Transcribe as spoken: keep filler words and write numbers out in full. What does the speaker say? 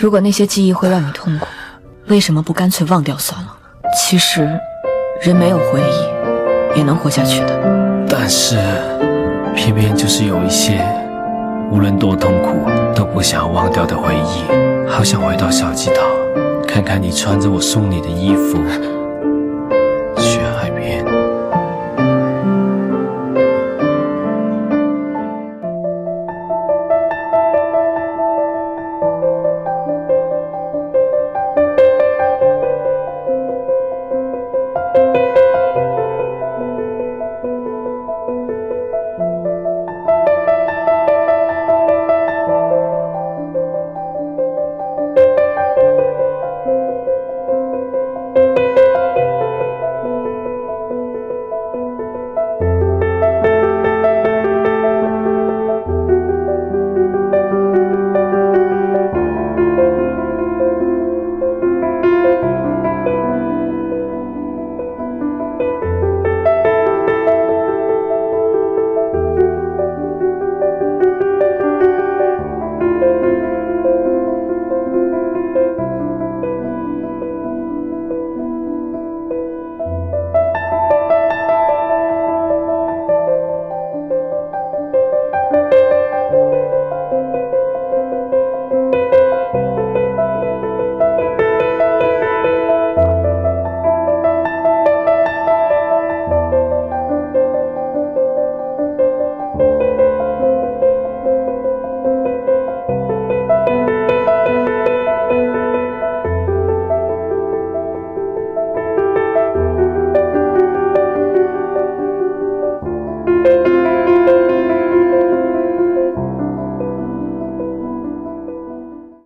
如果那些记忆会让你痛苦，为什么不干脆忘掉算了？其实，人没有回忆也能活下去的。 但是，偏偏就是有一些，无论多痛苦都不想忘掉的回忆。好想回到小鸡岛，看看你穿着我送你的衣服，